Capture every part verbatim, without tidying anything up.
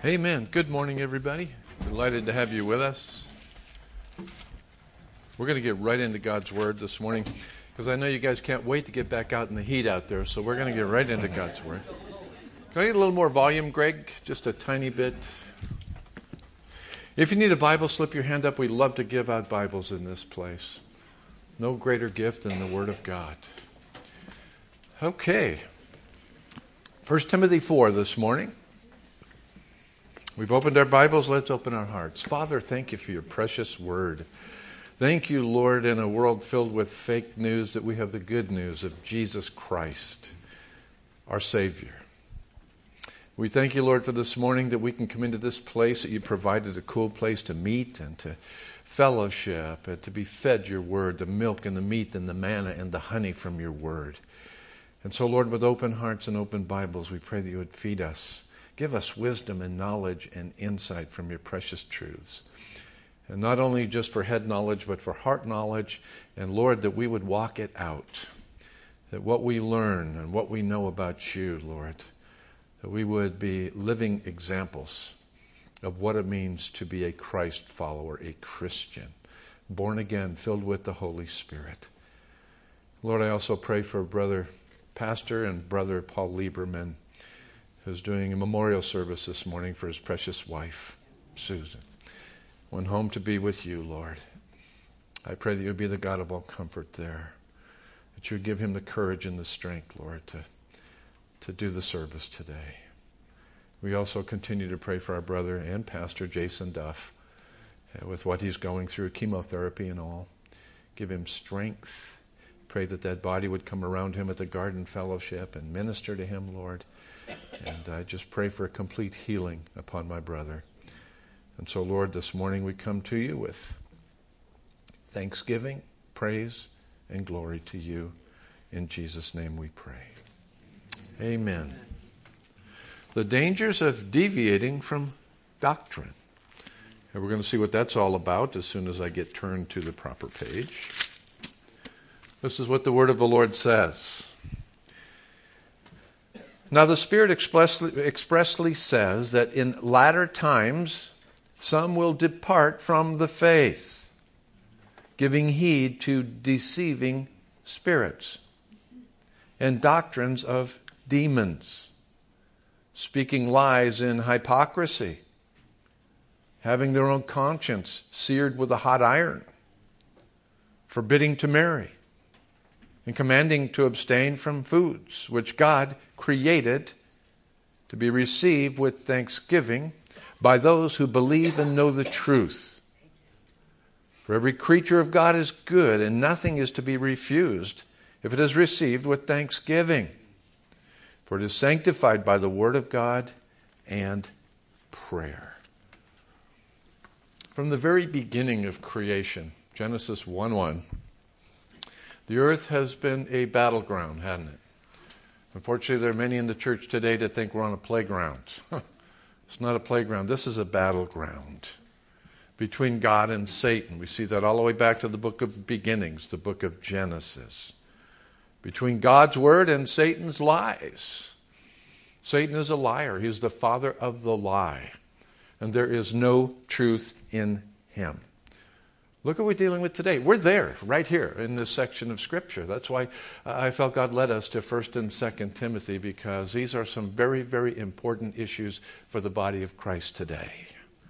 Amen. Good morning, everybody. Delighted to have you with us. We're going to get right into God's Word this morning because I know you guys can't wait to get back out in the heat out there, so we're going to get right into God's Word. Can I get a little more volume, Greg? Just a tiny bit. If you need a Bible, slip your hand up. We'd love to give out Bibles in this place. No greater gift than the Word of God. Okay. First Timothy four this morning. We've opened our Bibles, let's open our hearts. Father, thank you for your precious word. Thank you, Lord, in a world filled with fake news, that we have the good news of Jesus Christ, our Savior. We thank you, Lord, for this morning that we can come into this place, that you provided a cool place to meet and to fellowship and to be fed your word, the milk and the meat and the manna and the honey from your word. And so, Lord, with open hearts and open Bibles, we pray that you would feed us. Give us wisdom and knowledge and insight from your precious truths. And not only just for head knowledge, but for heart knowledge. And Lord, that we would walk it out. That what we learn and what we know about you, Lord, that we would be living examples of what it means to be a Christ follower, a Christian, born again, filled with the Holy Spirit. Lord, I also pray for Brother Pastor and Brother Paul Lieberman, who's doing a memorial service this morning for his precious wife, Susan. Went home to be with you, Lord. I pray that you would be the God of all comfort there, that you would give him the courage and the strength, Lord, to, to do the service today. We also continue to pray for our brother and pastor, Jason Duff, uh, with what he's going through, chemotherapy and all. Give him strength. Pray that that body would come around him at the Garden Fellowship and minister to him, Lord. And I just pray for a complete healing upon my brother. And so, Lord, this morning we come to you with thanksgiving, praise, and glory to you. In Jesus' name we pray. Amen. The dangers of deviating from doctrine. And we're going to see what that's all about as soon as I get turned to the proper page. This is what the word of the Lord says. Now the Spirit expressly, expressly says that in latter times some will depart from the faith, giving heed to deceiving spirits and doctrines of demons, speaking lies in hypocrisy, having their own conscience seared with a hot iron, forbidding to marry, and commanding to abstain from foods which God created to be received with thanksgiving by those who believe and know the truth. For every creature of God is good, and nothing is to be refused if it is received with thanksgiving. For it is sanctified by the word of God and prayer. From the very beginning of creation, Genesis one one, the earth has been a battleground, hasn't it? Unfortunately, there are many in the church today that think we're on a playground. It's not a playground. This is a battleground between God and Satan. We see that all the way back to the book of beginnings, the book of Genesis. Between God's word and Satan's lies. Satan is a liar. He's the father of the lie. And there is no truth in him. Look what we're dealing with today. We're there, right here in this section of Scripture. That's why I felt God led us to First and Second Timothy, because these are some very, very important issues for the body of Christ today.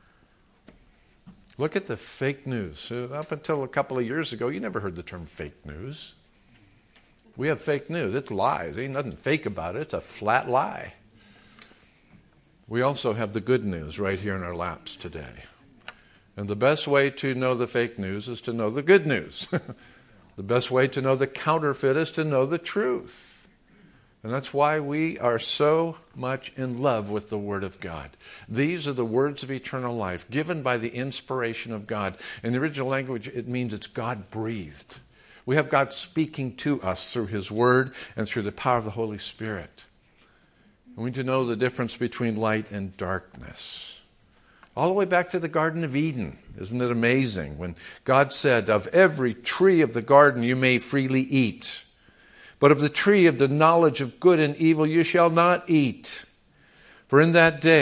Look at the fake news. Up until a couple of years ago, you never heard the term fake news. We have fake news. It's lies. Ain't nothing fake about it. It's a flat lie. We also have the good news right here in our laps today. And the best way to know the fake news is to know the good news. The best way to know the counterfeit is to know the truth. And that's why we are so much in love with the Word of God. These are the words of eternal life, given by the inspiration of God. In the original language, it means it's God-breathed. We have God speaking to us through His Word and through the power of the Holy Spirit. We need to know the difference between light and darkness. All the way back to the Garden of Eden. Isn't it amazing? When God said, of every tree of the garden you may freely eat, but of the tree of the knowledge of good and evil you shall not eat. For in that day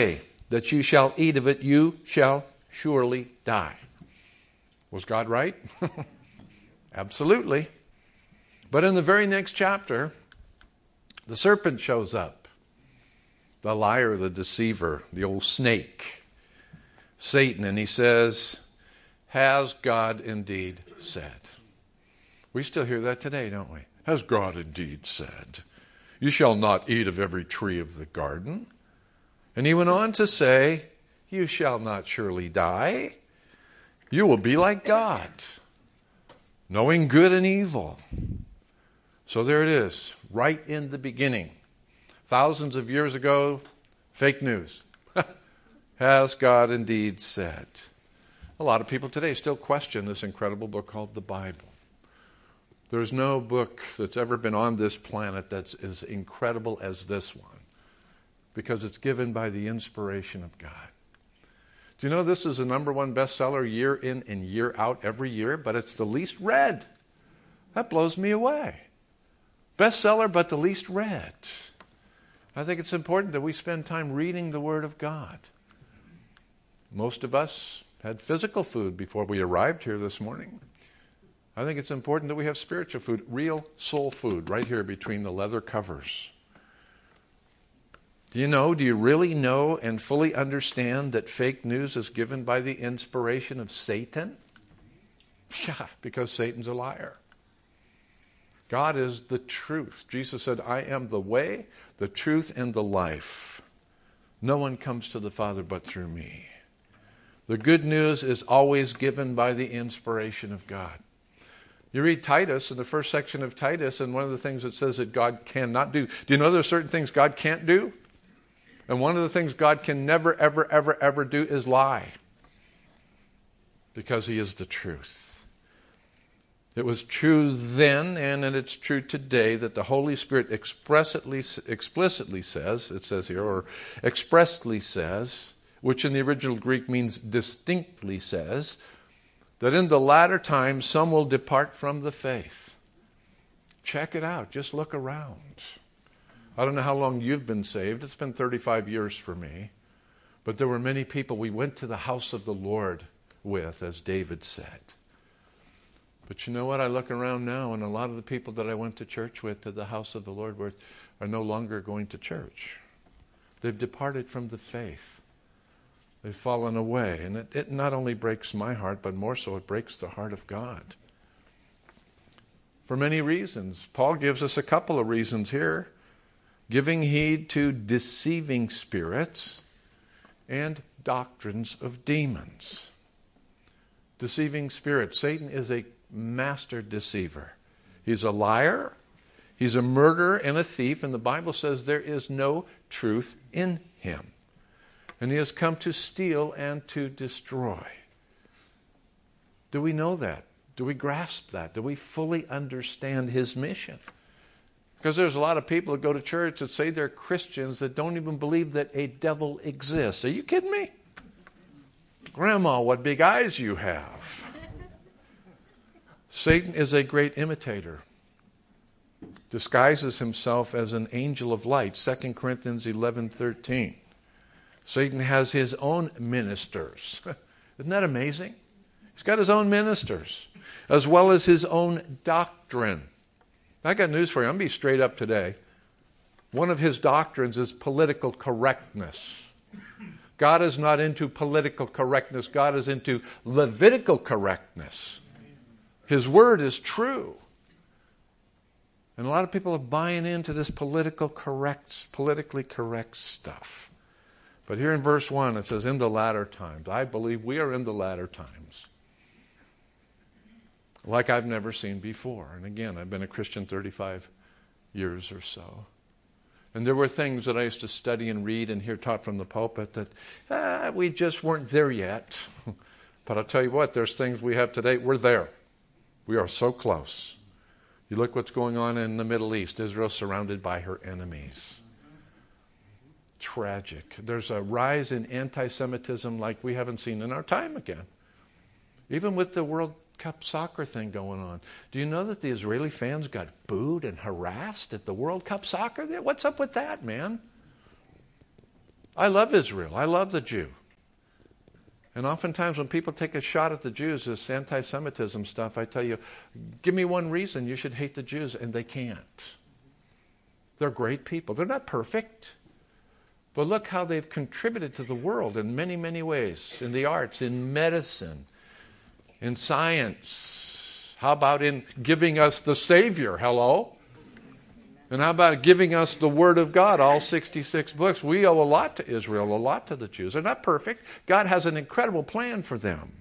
that you shall eat of it, you shall surely die. Was God right? Absolutely. But in the very next chapter, the serpent shows up. The liar, the deceiver, the old snake, Satan, and he says, has God indeed said? We still hear that today, don't we? Has God indeed said, you shall not eat of every tree of the garden? And he went on to say, you shall not surely die. You will be like God, knowing good and evil. So there it is, right in the beginning. Thousands of years ago, fake news. Has God indeed said? A lot of people today still question this incredible book called the Bible. There's no book that's ever been on this planet that's as incredible as this one, because it's given by the inspiration of God. Do you know this is a number one bestseller year in and year out every year, but it's the least read? That blows me away. Bestseller, but the least read. I think it's important that we spend time reading the Word of God. Most of us had physical food before we arrived here this morning. I think it's important that we have spiritual food, real soul food, right here between the leather covers. Do you know, do you really know and fully understand that fake news is given by the inspiration of Satan? Yeah, because Satan's a liar. God is the truth. Jesus said, I am the way, the truth, and the life. No one comes to the Father but through me. The good news is always given by the inspiration of God. You read Titus, in the first section of Titus, and one of the things it says that God cannot do. Do you know there are certain things God can't do? And one of the things God can never, ever, ever, ever do is lie. Because he is the truth. It was true then, and it's true today, that the Holy Spirit expressly, explicitly says, it says here, or expressly says, which in the original Greek means distinctly says, that in the latter times some will depart from the faith. Check it out. Just look around. I don't know how long you've been saved. It's been thirty-five years for me. But there were many people we went to the house of the Lord with, as David said. But you know what? I look around now, and a lot of the people that I went to church with, to the house of the Lord with, are no longer going to church. They've departed from the faith. They've fallen away. And it, it not only breaks my heart, but more so it breaks the heart of God. For many reasons. Paul gives us a couple of reasons here. Giving heed to deceiving spirits and doctrines of demons. Deceiving spirits. Satan is a master deceiver. He's a liar. He's a murderer and a thief. And the Bible says there is no truth in him. And he has come to steal and to destroy. Do we know that? Do we grasp that? Do we fully understand his mission? Because there's a lot of people that go to church that say they're Christians that don't even believe that a devil exists. Are you kidding me? Grandma, what big eyes you have. Satan is a great imitator. Disguises himself as an angel of light. Second Corinthians eleven thirteen. Satan has his own ministers. Isn't that amazing? He's got his own ministers, as well as his own doctrine. I got news for you. I'm going to be straight up today. One of his doctrines is political correctness. God is not into political correctness. God is into Levitical correctness. His word is true. And a lot of people are buying into this political correct, politically correct stuff. But here in verse one, it says, in the latter times. I believe we are in the latter times. Like I've never seen before. And again, I've been a Christian thirty-five years or so. And there were things that I used to study and read and hear taught from the pulpit that ah, we just weren't there yet. But I'll tell you what, there's things we have today. We're there. We are so close. You look what's going on in the Middle East. Israel surrounded by her enemies. Tragic. There's a rise in anti-Semitism like we haven't seen in our time again. Even with the World Cup soccer thing going on. Do you know that the Israeli fans got booed and harassed at the World Cup soccer? What's up with that, man? I love Israel. I love the Jew. And oftentimes when people take a shot at the Jews, this anti-Semitism stuff, I tell you, give me one reason you should hate the Jews, and they can't. They're great people. They're not perfect. But look how they've contributed to the world in many, many ways. In the arts, in medicine, in science. How about in giving us the Savior? Hello? And how about giving us the Word of God, all sixty-six books? We owe a lot to Israel, a lot to the Jews. They're not perfect. God has an incredible plan for them.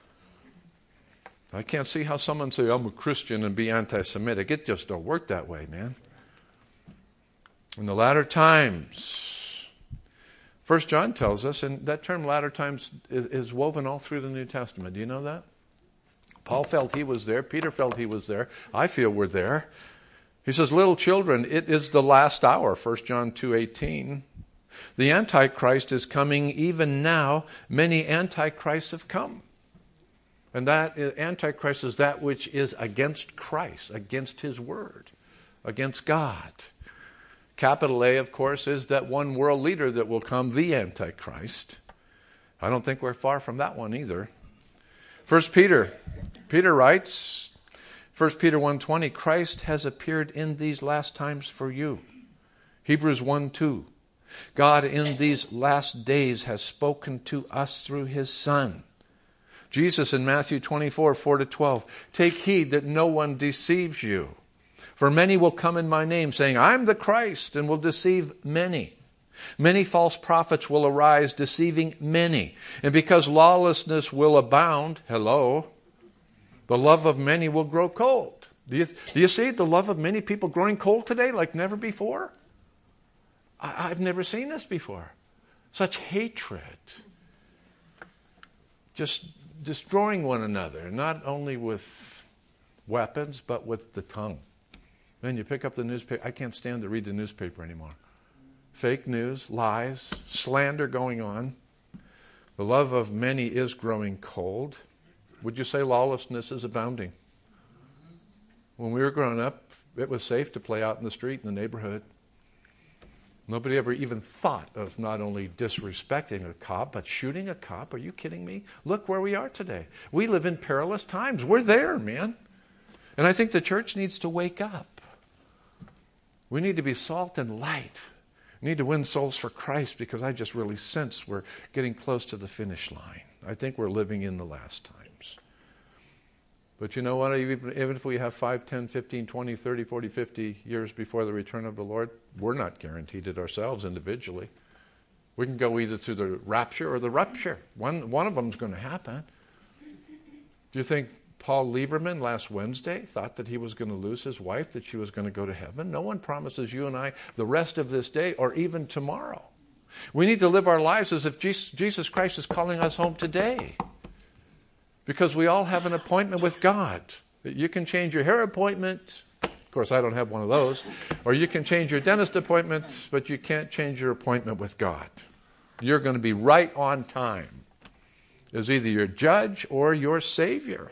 I can't see how someone say, I'm a Christian and be anti-Semitic. It just don't work that way, man. In the latter times, First John tells us, and that term latter times is, is woven all through the New Testament. Do you know that? Paul felt he was there. Peter felt he was there. I feel we're there. He says, little children, it is the last hour, First John two eighteen. The Antichrist is coming even now. Many Antichrists have come. And that Antichrist is that which is against Christ, against His Word, against God. Capital A, of course, is that one world leader that will come, the Antichrist. I don't think we're far from that one either. First Peter, Peter writes, First Peter one twenty, Christ has appeared in these last times for you. Hebrews one two, God in these last days has spoken to us through His Son. Jesus in Matthew twenty-four, four to twelve, take heed that no one deceives you. For many will come in my name, saying, I'm the Christ, and will deceive many. Many false prophets will arise, deceiving many. And because lawlessness will abound, hello, the love of many will grow cold. Do you, do you see the love of many people growing cold today like never before? I, I've never seen this before. Such hatred. Just destroying one another, not only with weapons, but with the tongue. Man, you pick up the newspaper. I can't stand to read the newspaper anymore. Fake news, lies, slander going on. The love of many is growing cold. Would you say lawlessness is abounding? When we were growing up, it was safe to play out in the street in the neighborhood. Nobody ever even thought of not only disrespecting a cop, but shooting a cop. Are you kidding me? Look where we are today. We live in perilous times. We're there, man. And I think the church needs to wake up. We need to be salt and light. We need to win souls for Christ, because I just really sense we're getting close to the finish line. I think we're living in the last times. But you know what? Even, even if we have five, ten, fifteen, twenty, thirty, forty, fifty years before the return of the Lord, we're not guaranteed it ourselves individually. We can go either through the rapture or the rupture. One, one of them is going to happen. Do you think Paul Lieberman last Wednesday thought that he was going to lose his wife, that she was going to go to heaven? No one promises you and I the rest of this day or even tomorrow. We need to live our lives as if Jesus Christ is calling us home today. Because we all have an appointment with God. You can change your hair appointment. Of course, I don't have one of those. Or you can change your dentist appointment, but you can't change your appointment with God. You're going to be right on time as either your judge or your Savior.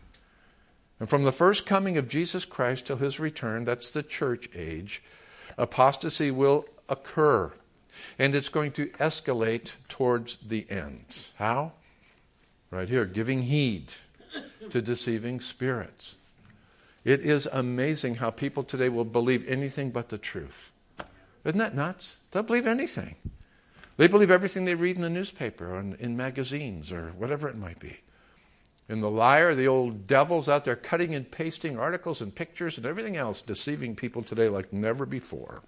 And from the first coming of Jesus Christ till His return, that's the church age, apostasy will occur. And it's going to escalate towards the end. How? Right here, giving heed to deceiving spirits. It is amazing how people today will believe anything but the truth. Isn't that nuts? They'll believe anything. They believe everything they read in the newspaper or in, in magazines or whatever it might be. And the liar, the old devil's out there cutting and pasting articles and pictures and everything else, deceiving people today like never before.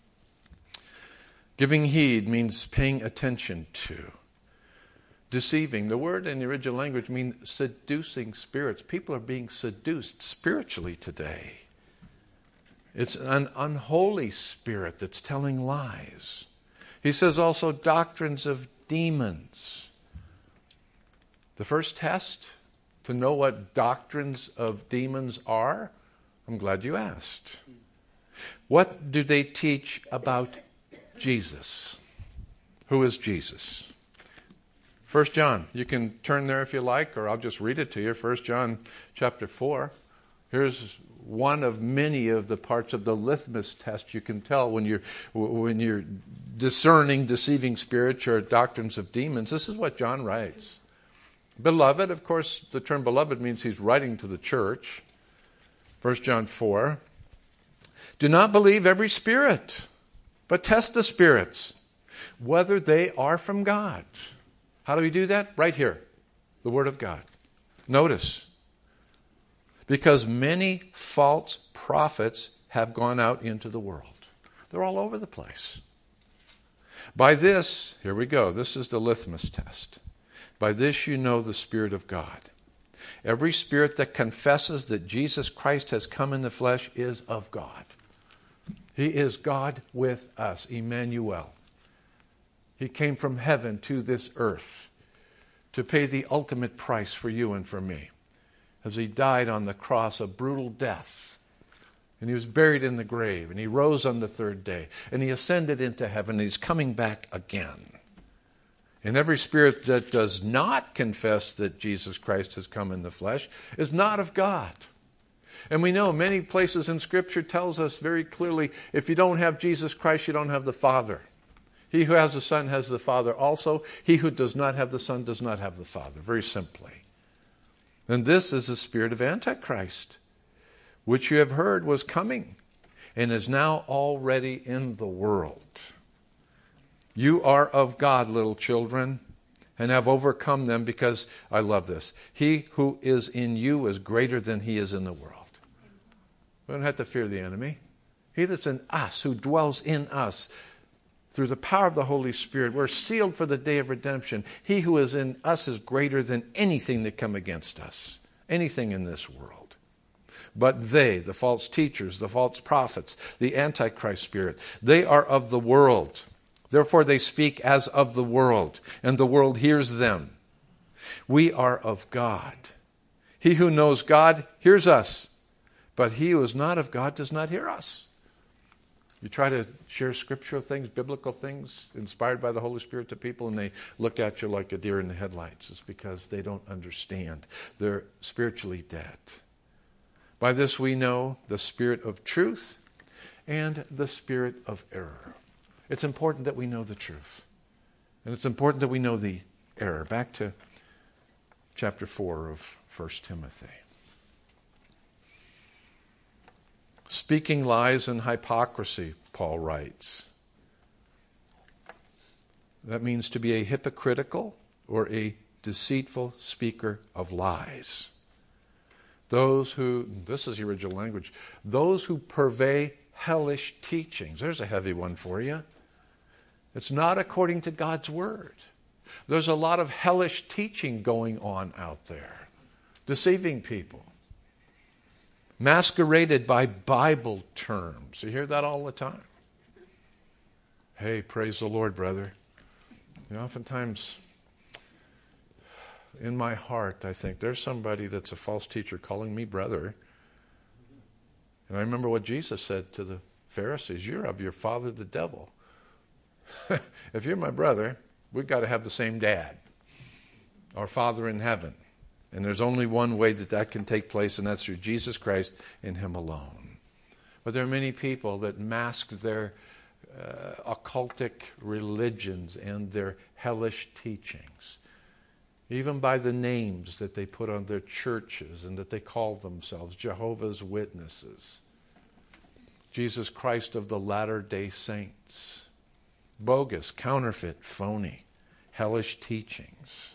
Giving heed means paying attention to. Deceiving, the word in the original language means seducing spirits. People are being seduced spiritually today. It's an unholy spirit that's telling lies. He says also doctrines of demons. The first test to know what doctrines of demons are, I'm glad you asked. What do they teach about Jesus? Who is Jesus? First John, you can turn there if you like, or I'll just read it to you. First John chapter four. Here's one of many of the parts of the litmus test you can tell when you're when you're discerning deceiving spirits or doctrines of demons. This is what John writes. Beloved, of course, the term beloved means he's writing to the church. First John four. Do not believe every spirit, but test the spirits, whether they are from God. How do we do that? Right here, the Word of God. Notice, because many false prophets have gone out into the world. They're all over the place. By this, here we go, this is the litmus test. By this you know the Spirit of God. Every spirit that confesses that Jesus Christ has come in the flesh is of God. He is God with us, Emmanuel. He came from heaven to this earth to pay the ultimate price for you and for me, as he died on the cross a brutal death. And he was buried in the grave, and he rose on the third day, and he ascended into heaven, and he's coming back again. And every spirit that does not confess that Jesus Christ has come in the flesh is not of God. And we know many places in Scripture tells us very clearly, if you don't have Jesus Christ, you don't have the Father. He who has the Son has the Father also. He who does not have the Son does not have the Father, very simply. And this is the spirit of Antichrist, which you have heard was coming and is now already in the world. You are of God, little children, and have overcome them, because, I love this, he who is in you is greater than he is in the world. We don't have to fear the enemy. He that's in us, who dwells in us, through the power of the Holy Spirit, we're sealed for the day of redemption. He who is in us is greater than anything that come against us, anything in this world. But they, the false teachers, the false prophets, the Antichrist spirit, they are of the world. Therefore they speak as of the world, and the world hears them. We are of God. He who knows God hears us, but he who is not of God does not hear us. You try to share scriptural things, biblical things, inspired by the Holy Spirit to people, and they look at you like a deer in the headlights. It's because they don't understand. They're spiritually dead. By this we know the spirit of truth and the spirit of error. It's important that we know the truth. And it's important that we know the error. Back to chapter four of First Timothy. Speaking lies and hypocrisy, Paul writes. That means to be a hypocritical or a deceitful speaker of lies. Those who, this is the original language, those who purvey hellish teachings. There's a heavy one for you. It's not according to God's word. There's a lot of hellish teaching going on out there, deceiving people. Masqueraded by Bible terms. You hear that all the time. Hey, praise the Lord, brother. You know, oftentimes in my heart, I think there's somebody that's a false teacher calling me brother. And I remember what Jesus said to the Pharisees, you're of your father the devil. If you're my brother, we've got to have the same dad, our Father in heaven. And there's only one way that that can take place, and that's through Jesus Christ and Him alone. But there are many people that mask their uh, occultic religions and their hellish teachings, even by the names that they put on their churches and that they call themselves Jehovah's Witnesses, Jesus Christ of the Latter-day Saints. Bogus, counterfeit, phony, hellish teachings.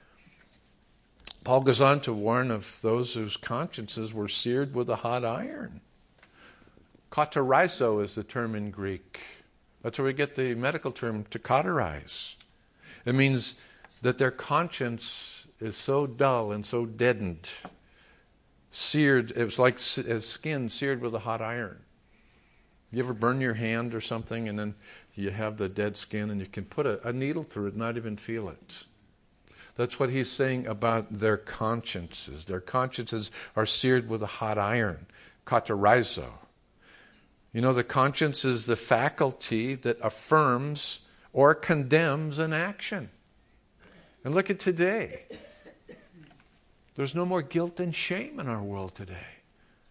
Paul goes on to warn of those whose consciences were seared with a hot iron. Kataraizo is the term in Greek. That's where we get the medical term to cauterize. It means that their conscience is so dull and so deadened, seared. It was like skin seared with a hot iron. You ever burn your hand or something, and then you have the dead skin, and you can put a, a needle through it and not even feel it. That's what he's saying about their consciences. Their consciences are seared with a hot iron, kataraizo. You know, the conscience is the faculty that affirms or condemns an action. And look at today. There's no more guilt and shame in our world today.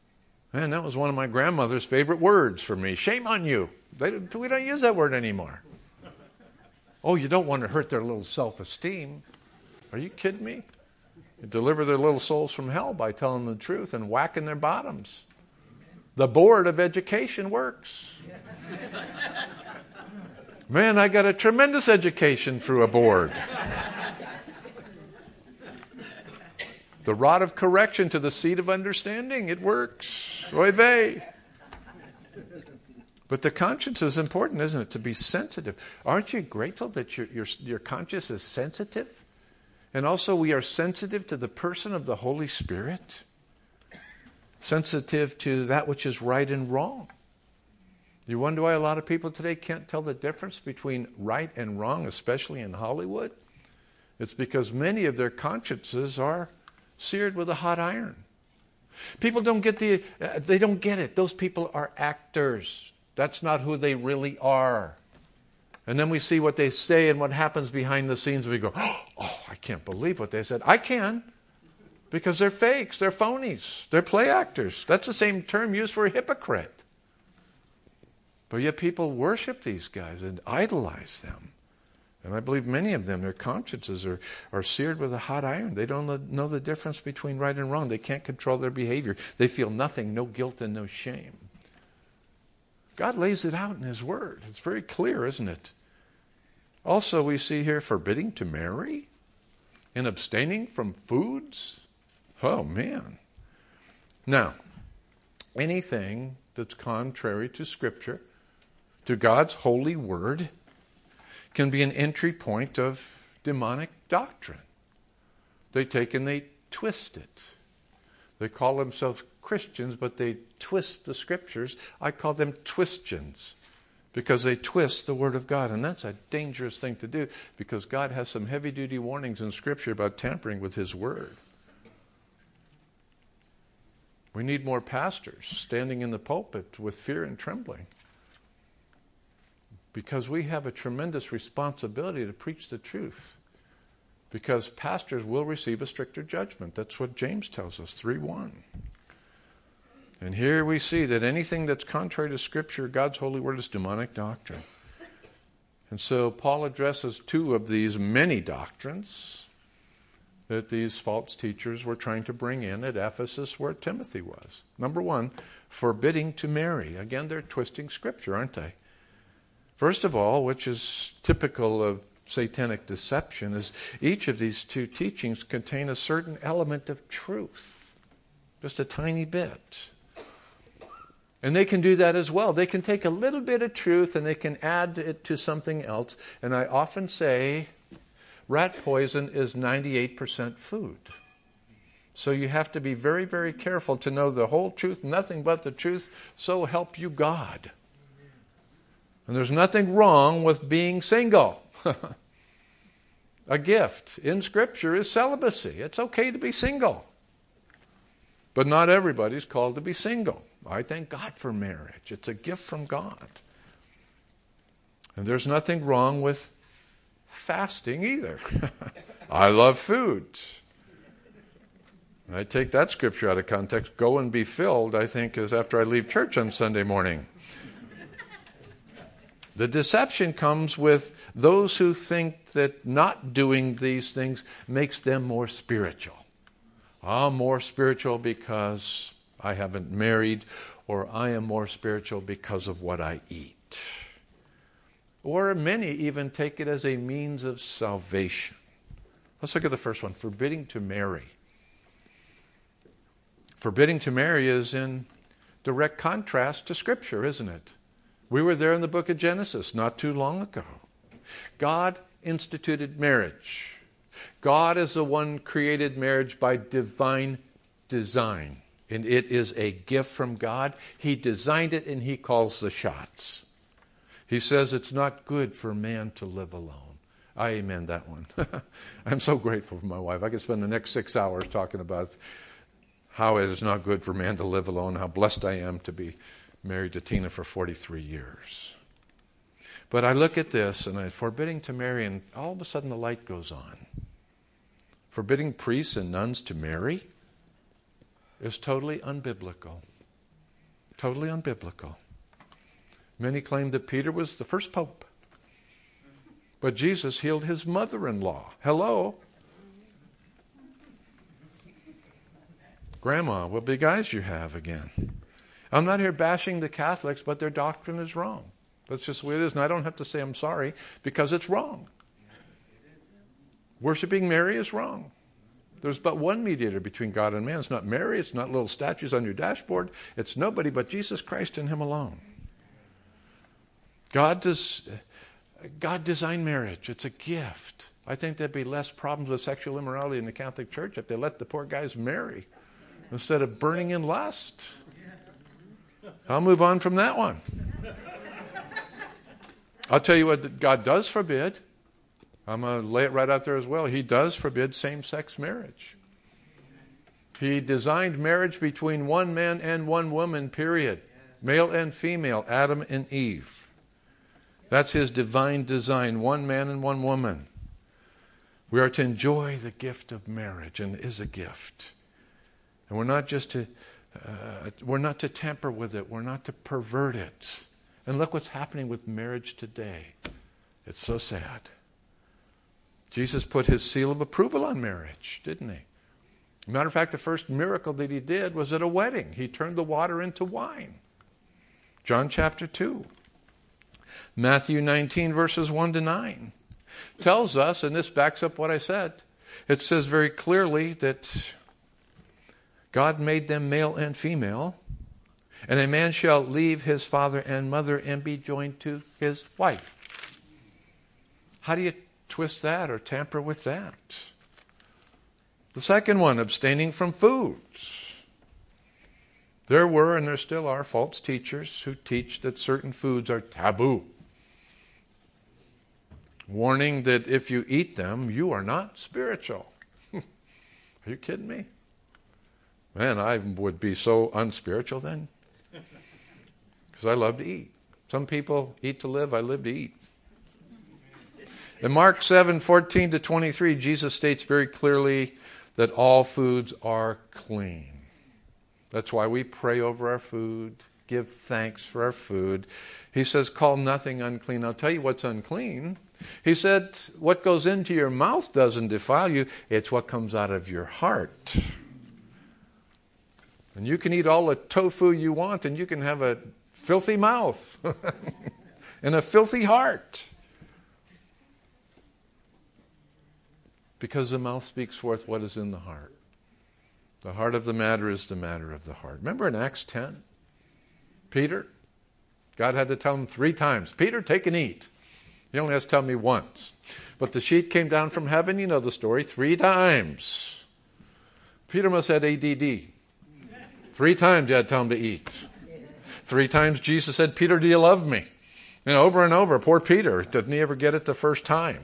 Man, that was one of my grandmother's favorite words for me. Shame on you. They don't, we don't use that word anymore. Oh, you don't want to hurt their little self-esteem. Are you kidding me? You deliver their little souls from hell by telling them the truth and whacking their bottoms. The board of education works. Man, I got a tremendous education through a board. The rod of correction to the seed of understanding. It works. Oy vey. But the conscience is important, isn't it? To be sensitive. Aren't you grateful that your, your, your conscience is sensitive? And also we are sensitive to the person of the Holy Spirit. Sensitive to that which is right and wrong. You wonder why a lot of people today can't tell the difference between right and wrong, especially in Hollywood? It's because many of their consciences are seared with a hot iron. People don't get the, uh, they don't get it. Those people are actors. That's not who they really are. And then we see what they say and what happens behind the scenes. And we go, oh, I can't believe what they said. I can. Because they're fakes. They're phonies. They're play actors. That's the same term used for a hypocrite. But yet people worship these guys and idolize them. And I believe many of them, their consciences are, are seared with a hot iron. They don't know the difference between right and wrong. They can't control their behavior. They feel nothing, no guilt and no shame. God lays it out in His Word. It's very clear, isn't it? Also, we see here forbidding to marry and abstaining from foods. Oh, man. Now, anything that's contrary to Scripture, to God's holy Word, can be an entry point of demonic doctrine. They take and they twist it. They call themselves Christians, but they twist the Scriptures. I call them twistians because they twist the Word of God. And that's a dangerous thing to do because God has some heavy-duty warnings in Scripture about tampering with His Word. We need more pastors standing in the pulpit with fear and trembling. Because we have a tremendous responsibility to preach the truth. Because pastors will receive a stricter judgment. That's what James tells us, three one. And here we see that anything that's contrary to Scripture, God's holy word, is demonic doctrine. And so Paul addresses two of these many doctrines that these false teachers were trying to bring in at Ephesus where Timothy was. Number one, forbidding to marry. Again, they're twisting Scripture, aren't they? First of all, which is typical of satanic deception, is each of these two teachings contain a certain element of truth. Just a tiny bit. And they can do that as well. They can take a little bit of truth and they can add it to something else. And I often say, rat poison is ninety-eight percent food. So you have to be very, very careful to know the whole truth, nothing but the truth, so help you God. And there's nothing wrong with being single. A gift in Scripture is celibacy. It's okay to be single. But not everybody's called to be single. I thank God for marriage. It's a gift from God. And there's nothing wrong with fasting either. I love food. I take that scripture out of context. Go and be filled, I think, is after I leave church on Sunday morning. The deception comes with those who think that not doing these things makes them more spiritual. I'm more spiritual because I haven't married, or I am more spiritual because of what I eat. Or many even take it as a means of salvation. Let's look at the first one, forbidding to marry. Forbidding to marry is in direct contrast to Scripture, isn't it? We were there in the book of Genesis not too long ago. God instituted marriage. God is the one created marriage by divine design. And it is a gift from God. He designed it and He calls the shots. He says it's not good for man to live alone. I amen that one. I'm so grateful for my wife. I could spend the next six hours talking about how it is not good for man to live alone, how blessed I am to be married to Tina for forty-three years. But I look at this and I'm forbidding to marry, and all of a sudden the light goes on. Forbidding priests and nuns to marry is totally unbiblical. Totally unbiblical. Many claim that Peter was the first pope. But Jesus healed his mother-in-law. Hello? Grandma, what big eyes you have again. I'm not here bashing the Catholics, but their doctrine is wrong. That's just the way it is. And I don't have to say I'm sorry because it's wrong. Worshipping Mary is wrong. There's but one mediator between God and man. It's not Mary. It's not little statues on your dashboard. It's nobody but Jesus Christ and him alone. God does, God designed marriage. It's a gift. I think there'd be less problems with sexual immorality in the Catholic Church if they let the poor guys marry instead of burning in lust. I'll move on from that one. I'll tell you what God does forbid. I'm going to lay it right out there as well. He does forbid same-sex marriage. He designed marriage between one man and one woman, period. Male and female, Adam and Eve. That's his divine design, one man and one woman. We are to enjoy the gift of marriage, and it is a gift. And we're not just to, uh, we're not to tamper with it. We're not to pervert it. And look what's happening with marriage today. It's so sad. Jesus put his seal of approval on marriage, didn't he? Matter of fact, the first miracle that he did was at a wedding. He turned the water into wine. John chapter two. Matthew nineteen, verses one to nine. Tells us, and this backs up what I said, it says very clearly that God made them male and female, and a man shall leave his father and mother and be joined to his wife. How do you twist that or tamper with that? The second one, abstaining from foods. There were and there still are false teachers who teach that certain foods are taboo. Warning that if you eat them, you are not spiritual. Are you kidding me? Man, I would be so unspiritual then. Because I love to eat. Some people eat to live, I live to eat. In Mark seven, fourteen to twenty-three, Jesus states very clearly that all foods are clean. That's why we pray over our food, give thanks for our food. He says, call nothing unclean. I'll tell you what's unclean. He said, what goes into your mouth doesn't defile you. It's what comes out of your heart. And you can eat all the tofu you want, and you can have a filthy mouth and a filthy heart. Because the mouth speaks forth what is in the heart. The heart of the matter is the matter of the heart. Remember in Acts ten? Peter? God had to tell him three times, Peter, take and eat. He only has to tell me once. But the sheet came down from heaven, you know the story, three times. Peter must have had A D D. Three times you had to tell him to eat. Three times Jesus said, Peter, do you love me? You know, over and over. Poor Peter. Didn't he ever get it the first time?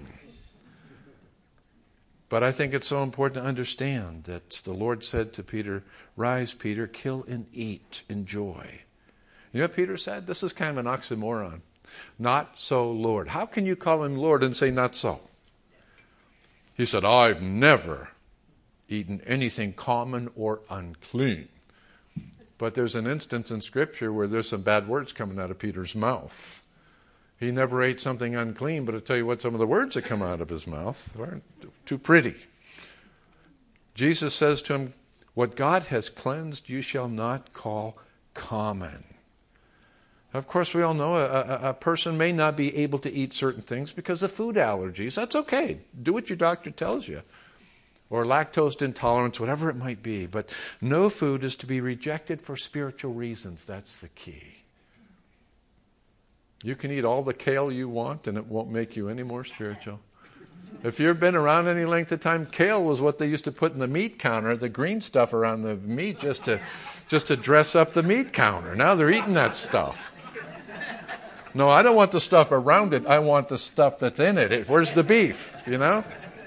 But I think it's so important to understand that the Lord said to Peter, rise, Peter, kill and eat, enjoy. You know what Peter said? This is kind of an oxymoron. Not so, Lord. How can you call him Lord and say not so? He said, I've never eaten anything common or unclean. But there's an instance in Scripture where there's some bad words coming out of Peter's mouth. He never ate something unclean, but I'll tell you what, some of the words that come out of his mouth aren't too pretty. Jesus says to him, what God has cleansed, you shall not call common. Of course, we all know a, a, a person may not be able to eat certain things because of food allergies. That's okay. Do what your doctor tells you. Or lactose intolerance, whatever it might be. But no food is to be rejected for spiritual reasons. That's the key. You can eat all the kale you want and it won't make you any more spiritual. If you've been around any length of time, kale was what they used to put in the meat counter, the green stuff around the meat just to just to dress up the meat counter. Now they're eating that stuff. No, I don't want the stuff around it. I want the stuff that's in it. Where's the beef, you know?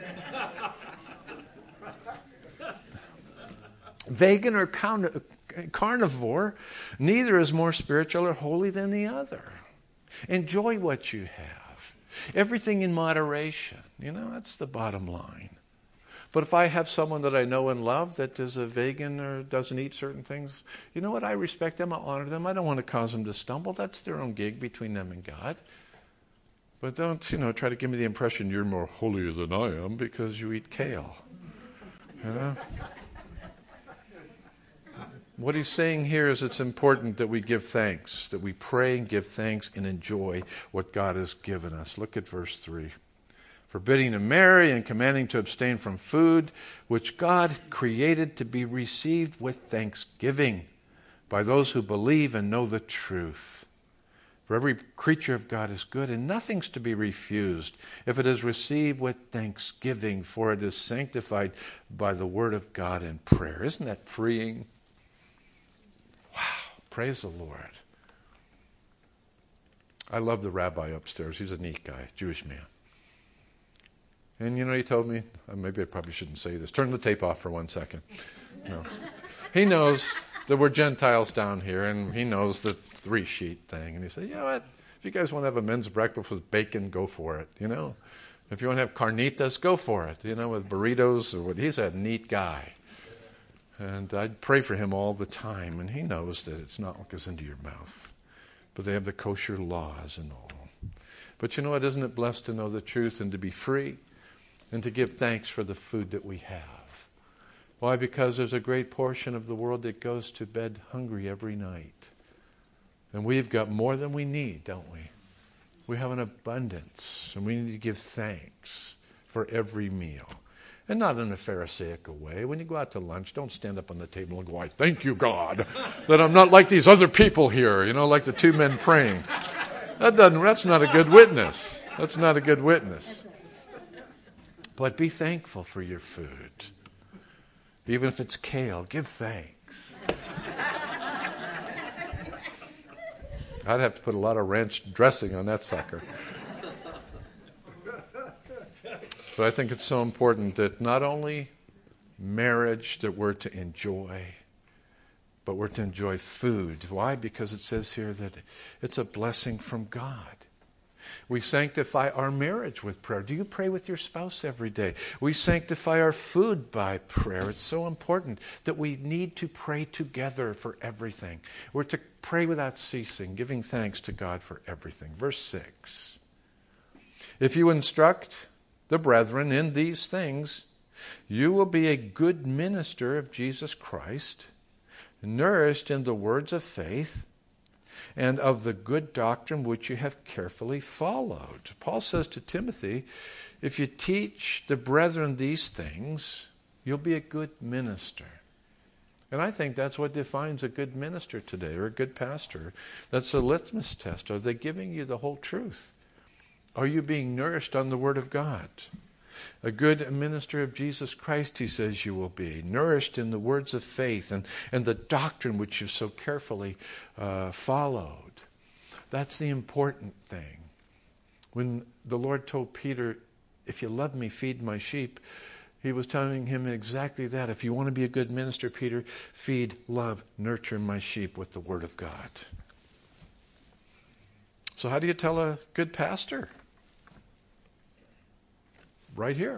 Vegan or carnivore, neither is more spiritual or holy than the other. Enjoy what you have. Everything in moderation. You know, that's the bottom line. But if I have someone that I know and love that is a vegan or doesn't eat certain things, you know what? I respect them. I honor them. I don't want to cause them to stumble. That's their own gig between them and God. But don't, you know, try to give me the impression you're more holier than I am because you eat kale. You know? What he's saying here is it's important that we give thanks, that we pray and give thanks and enjoy what God has given us. Look at verse three. Forbidding to marry and commanding to abstain from food, which God created to be received with thanksgiving by those who believe and know the truth. For every creature of God is good, and nothing's to be refused if it is received with thanksgiving, for it is sanctified by the word of God and prayer. Isn't that freeing? Wow, praise the Lord. I love the rabbi upstairs. He's a neat guy, Jewish man. And you know, he told me, maybe I probably shouldn't say this. Turn the tape off for one second. No. He knows that we're Gentiles down here, and he knows the three-sheet thing. And he said, you know what? If you guys want to have a men's breakfast with bacon, go for it, you know. If you want to have carnitas, go for it, you know, with burritos. Or what. He's a neat guy. And I pray for him all the time, and he knows that it's not what goes into your mouth. But they have the kosher laws and all. But you know what? Isn't it blessed to know the truth and to be free? And to give thanks for the food that we have. Why? Because there's a great portion of the world that goes to bed hungry every night. And we've got more than we need, don't we? We have an abundance, and we need to give thanks for every meal. And not in a Pharisaical way. When you go out to lunch, don't stand up on the table and go, I thank you, God, that I'm not like these other people here, you know, like the two men praying. That doesn't, that's not a good witness. That's not a good witness. But be thankful for your food. Even if it's kale, give thanks. I'd have to put a lot of ranch dressing on that sucker. But I think it's so important that not only marriage that we're to enjoy, but we're to enjoy food. Why? Because it says here that it's a blessing from God. We sanctify our marriage with prayer. Do you pray with your spouse every day? We sanctify our food by prayer. It's so important that we need to pray together for everything. We're to pray without ceasing, giving thanks to God for everything. Verse six. If you instruct the brethren in these things, you will be a good minister of Jesus Christ, nourished in the words of faith, and of the good doctrine which you have carefully followed. Paul says to Timothy, if you teach the brethren these things, you'll be a good minister. And I think that's what defines a good minister today, or a good pastor. That's a litmus test. Are they giving you the whole truth? Are you being nourished on the Word of God? A good minister of Jesus Christ, he says you will be, nourished in the words of faith and, and the doctrine which you've so carefully uh, followed. That's the important thing. When the Lord told Peter, if you love me, feed my sheep, he was telling him exactly that. If you want to be a good minister, Peter, feed, love, nurture my sheep with the Word of God. So how do you tell a good pastor? Right here.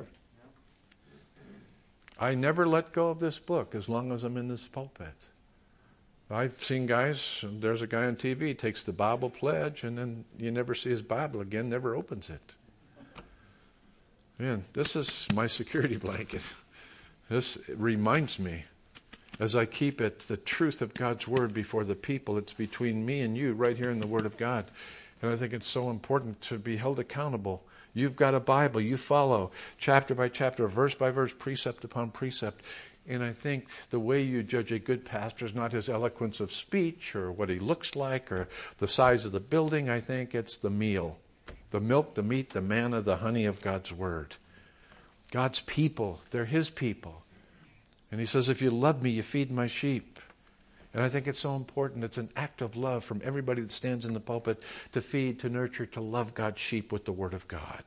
I never let go of this book as long as I'm in this pulpit. I've seen guys, there's a guy on T V, takes the Bible pledge, and then you never see his Bible again, never opens it. Man, this is my security blanket. This reminds me, as I keep it, the truth of God's Word before the people. It's between me and you right here in the Word of God. And I think it's so important to be held accountable. You've got a Bible. You follow chapter by chapter, verse by verse, precept upon precept. And I think the way you judge a good pastor is not his eloquence of speech or what he looks like or the size of the building. I think it's the meal, the milk, the meat, the manna, the honey of God's Word. God's people, they're His people. And He says, if you love me, you feed my sheep. And I think it's so important. It's an act of love from everybody that stands in the pulpit to feed, to nurture, to love God's sheep with the Word of God.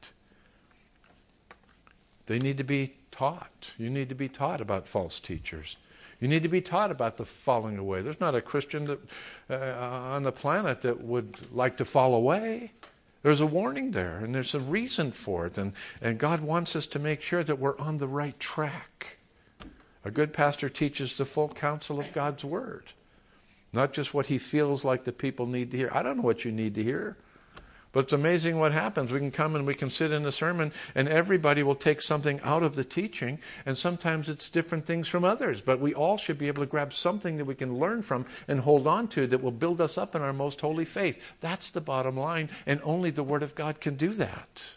They need to be taught. You need to be taught about false teachers. You need to be taught about the falling away. There's not a Christian that, uh, on the planet that would like to fall away. There's a warning there, and there's a reason for it. And, and God wants us to make sure that we're on the right track. A good pastor teaches the full counsel of God's Word, not just what he feels like the people need to hear. I don't know what you need to hear, but it's amazing what happens. We can come and we can sit in a sermon, and everybody will take something out of the teaching, and sometimes it's different things from others. But we all should be able to grab something that we can learn from and hold on to that will build us up in our most holy faith. That's the bottom line, and only the Word of God can do that.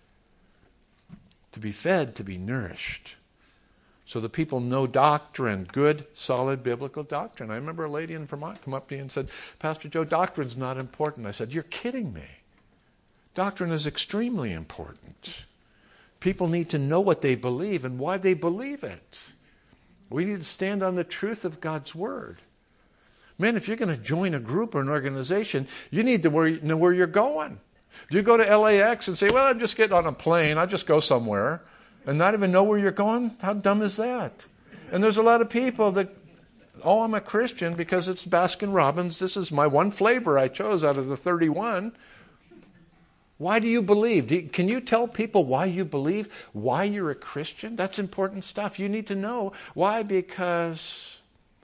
To be fed, to be nourished. So the people know doctrine, good, solid biblical doctrine. I remember a lady in Vermont come up to me and said, Pastor Joe, doctrine's not important. I said, you're kidding me. Doctrine is extremely important. People need to know what they believe and why they believe it. We need to stand on the truth of God's Word. Man, if you're going to join a group or an organization, you need to know where you're going. Do you go to L A X and say, well, I'm just getting on a plane, I'll just go somewhere, and not even know where you're going? How dumb is that? And there's a lot of people that, oh, I'm a Christian because it's Baskin Robbins. This is my one flavor I chose out of the thirty-one. Why do you believe? Do you, can you tell people why you believe? Why you're a Christian? That's important stuff. You need to know. Why? Because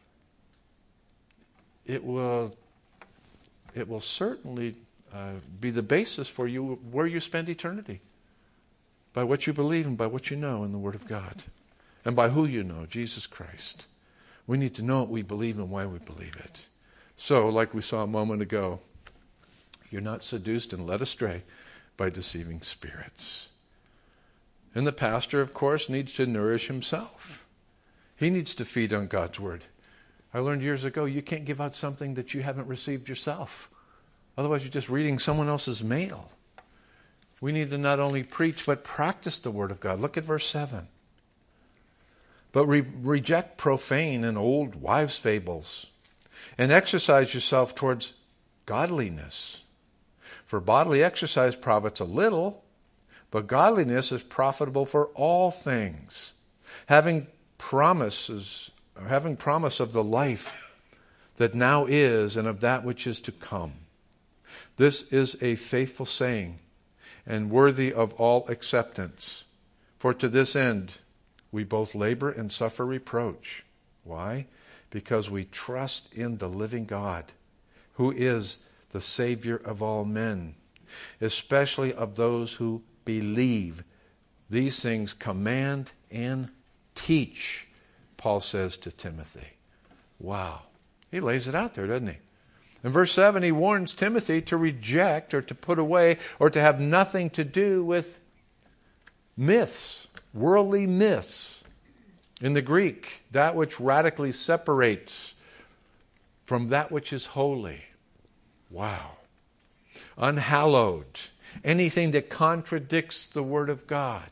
it will, it will certainly uh, be the basis for you where you spend eternity. By what you believe and by what you know in the Word of God. And by who you know, Jesus Christ. We need to know what we believe and why we believe it. So, like we saw a moment ago, you're not seduced and led astray by deceiving spirits. And the pastor, of course, needs to nourish himself. He needs to feed on God's Word. I learned years ago, you can't give out something that you haven't received yourself. Otherwise, you're just reading someone else's mail. We need to not only preach, but practice the Word of God. Look at verse seven. But re- reject profane and old wives' fables, and exercise yourself towards godliness. For bodily exercise profits a little, but godliness is profitable for all things, having promises, having promise of the life that now is and of that which is to come. This is a faithful saying, and worthy of all acceptance. For to this end we both labor and suffer reproach. Why? Because we trust in the living God, who is the Savior of all men, especially of those who believe. These things command and teach, Paul says to Timothy. Wow. He lays it out there, doesn't he? In verse seven, he warns Timothy to reject or to put away or to have nothing to do with myths, worldly myths. In the Greek, that which radically separates from that which is holy. Wow. Unhallowed. Anything that contradicts the Word of God.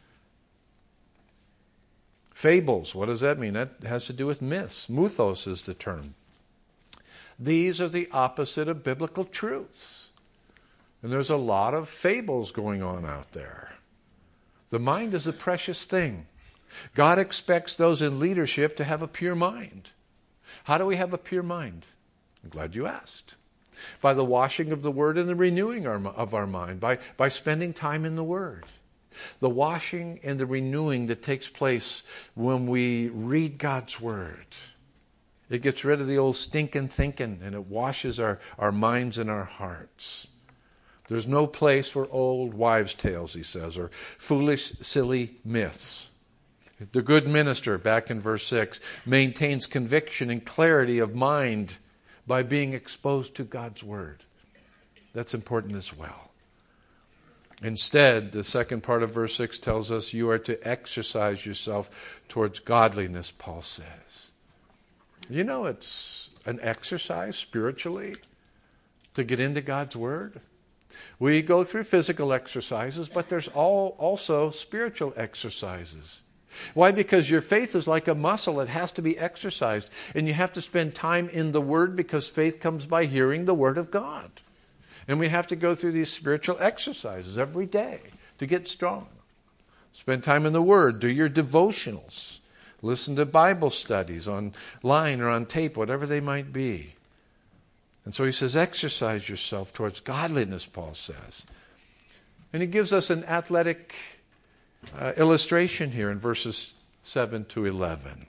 Fables, what does that mean? That has to do with myths. Mythos is the term. These are the opposite of biblical truths. And there's a lot of fables going on out there. The mind is a precious thing. God expects those in leadership to have a pure mind. How do we have a pure mind? I'm glad you asked. By the washing of the Word and the renewing of our mind. By, by spending time in the Word. The washing and the renewing that takes place when we read God's Word. It gets rid of the old stinking thinking, and it washes our, our minds and our hearts. There's no place for old wives' tales, he says, or foolish, silly myths. The good minister, back in verse six, maintains conviction and clarity of mind by being exposed to God's Word. That's important as well. Instead, the second part of verse six tells us you are to exercise yourself towards godliness, Paul says. You know, it's an exercise spiritually to get into God's Word. We go through physical exercises, but there's all also spiritual exercises. Why? Because your faith is like a muscle. It has to be exercised. And you have to spend time in the Word because faith comes by hearing the Word of God. And we have to go through these spiritual exercises every day to get strong. Spend time in the Word. Do your devotionals. Listen to Bible studies online or on tape, whatever they might be. And so he says, exercise yourself towards godliness, Paul says. And he gives us an athletic uh, illustration here in verses seven to eleven.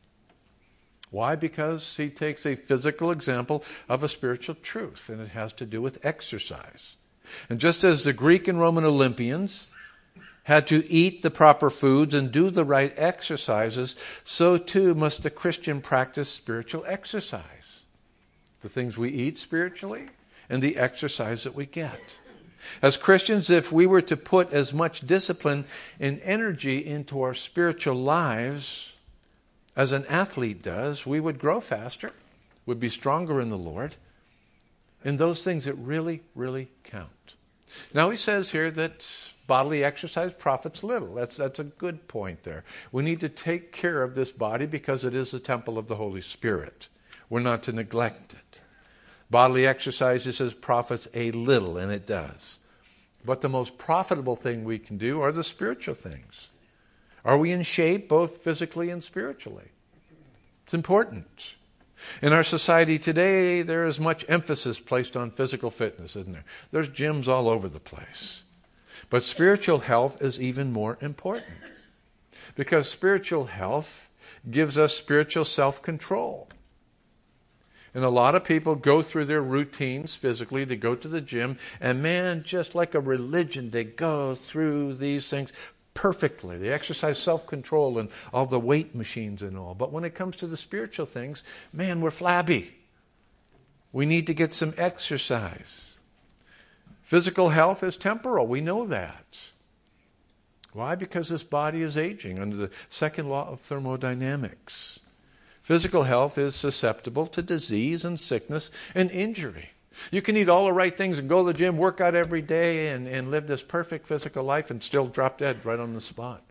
Why? Because he takes a physical example of a spiritual truth, and it has to do with exercise. And just as the Greek and Roman Olympians had to eat the proper foods and do the right exercises, so too must the Christian practice spiritual exercise. The things we eat spiritually and the exercise that we get. As Christians, if we were to put as much discipline and energy into our spiritual lives as an athlete does, we would grow faster, would be stronger in the Lord, in those things that really, really count. Now he says here that bodily exercise profits little. That's, that's a good point there. We need to take care of this body because it is the temple of the Holy Spirit. We're not to neglect it. Bodily exercise, he says, profits a little, and it does. But the most profitable thing we can do are the spiritual things. Are we in shape both physically and spiritually? It's important. In our society today, there is much emphasis placed on physical fitness, isn't there? There's gyms all over the place. But spiritual health is even more important. Because spiritual health gives us spiritual self-control. And a lot of people go through their routines physically. They go to the gym. And man, just like a religion, they go through these things perfectly. They exercise self-control and all the weight machines and all. But when it comes to the spiritual things, man, we're flabby. We need to get some exercise. Physical health is temporal. We know that. Why? Because this body is aging under the second law of thermodynamics. Physical health is susceptible to disease and sickness and injury. You can eat all the right things and go to the gym, work out every day, and, and live this perfect physical life and still drop dead right on the spot.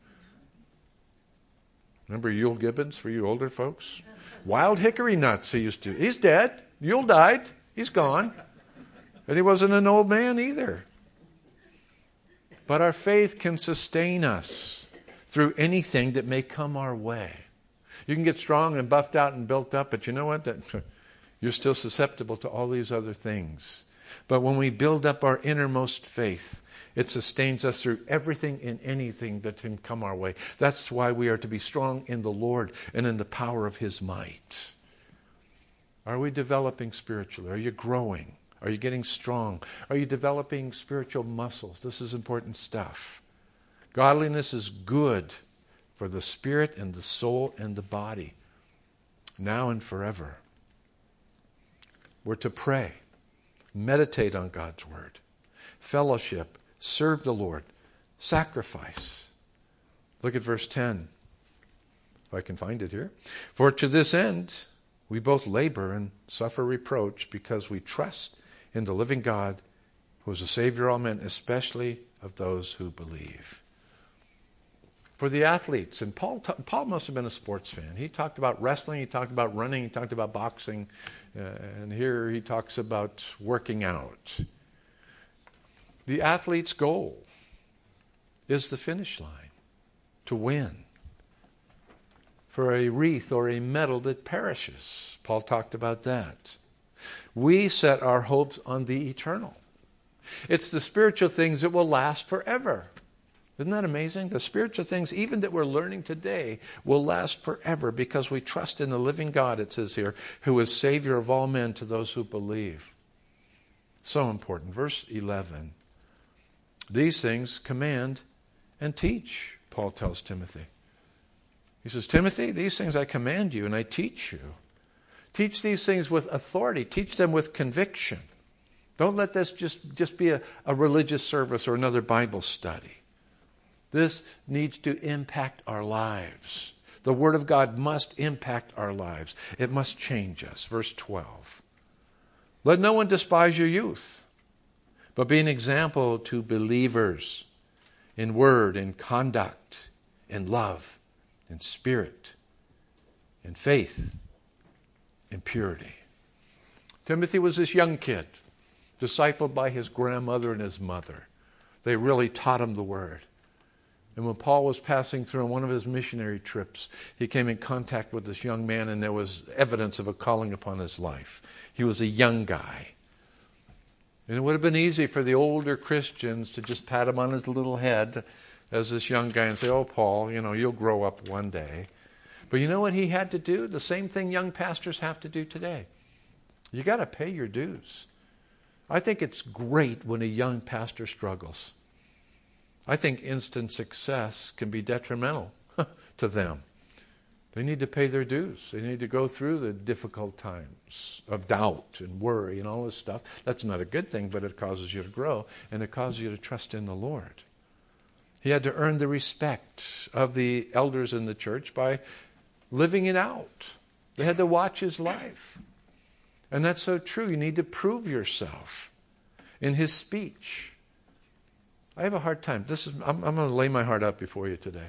Remember Yule Gibbons for you older folks? Wild hickory nuts he used to. He's dead. Yule died. He's gone. And he wasn't an old man either. But our faith can sustain us through anything that may come our way. You can get strong and buffed out and built up, but you know what? That, you're still susceptible to all these other things. But when we build up our innermost faith, it sustains us through everything and anything that can come our way. That's why we are to be strong in the Lord and in the power of His might. Are we developing spiritually? Are you growing? Are you getting strong? Are you developing spiritual muscles? This is important stuff. Godliness is good for the spirit and the soul and the body, now and forever. We're to pray, meditate on God's word, fellowship, serve the Lord, sacrifice. Look at verse ten, if I can find it here. For to this end we both labor and suffer reproach because we trust in the living God, who is the Savior of all men, especially of those who believe. For the athletes, and Paul Paul must have been a sports fan. He talked about wrestling, he talked about running, he talked about boxing, uh, and here he talks about working out. The athlete's goal is the finish line, to win. For a wreath or a medal that perishes. Paul talked about that. We set our hopes on the eternal. It's the spiritual things that will last forever. Isn't that amazing? The spiritual things, even that we're learning today, will last forever because we trust in the living God, it says here, who is Savior of all men to those who believe. So important. Verse eleven. These things command and teach, Paul tells Timothy. He says, Timothy, these things I command you and I teach you. Teach these things with authority. Teach them with conviction. Don't let this just, just be a, a religious service or another Bible study. This needs to impact our lives. The Word of God must impact our lives. It must change us. Verse twelve. Let no one despise your youth, but be an example to believers in word, in conduct, in love, in spirit, in faith, in purity. Timothy was this young kid, discipled by his grandmother and his mother. They really taught him the Word. And when Paul was passing through on one of his missionary trips, he came in contact with this young man, and there was evidence of a calling upon his life. He was a young guy. And it would have been easy for the older Christians to just pat him on his little head as this young guy and say, oh, Paul, you know, you'll grow up one day. But you know what he had to do? The same thing young pastors have to do today. You got to pay your dues. I think it's great when a young pastor struggles. I think instant success can be detrimental to them. They need to pay their dues. They need to go through the difficult times of doubt and worry and all this stuff. That's not a good thing, but it causes you to grow, and it causes you to trust in the Lord. He had to earn the respect of the elders in the church by living it out. They had to watch his life. And that's so true. You need to prove yourself in his speech. I have a hard time. This is I'm, I'm going to lay my heart out before you today.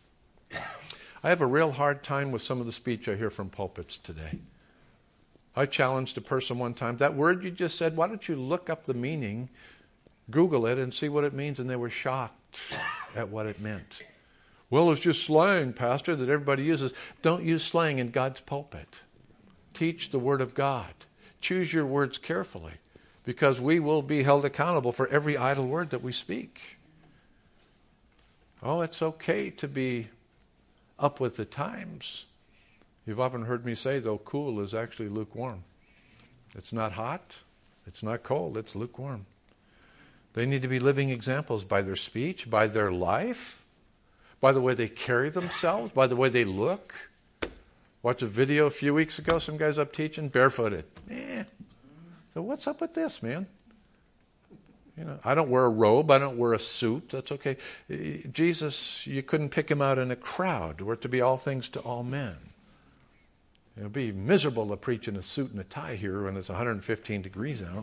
I have a real hard time with some of the speech I hear from pulpits today. I challenged a person one time, that word you just said, why don't you look up the meaning, Google it, and see what it means? And they were shocked at what it meant. Well, it's just slang, Pastor, that everybody uses. Don't use slang in God's pulpit. Teach the Word of God. Choose your words carefully, because we will be held accountable for every idle word that we speak. Oh, it's okay to be up with the times. You've often heard me say, though, cool is actually lukewarm. It's not hot, it's not cold, it's lukewarm. They need to be living examples by their speech, by their life, by the way they carry themselves, by the way they look. Watched a video a few weeks ago, some guy's up teaching, barefooted. Eh. So what's up with this, man? You know, I don't wear a robe, I don't wear a suit, that's okay. Jesus, you couldn't pick him out in a crowd. We're to be all things to all men. It would be miserable to preach in a suit and a tie here when it's one hundred fifteen degrees out.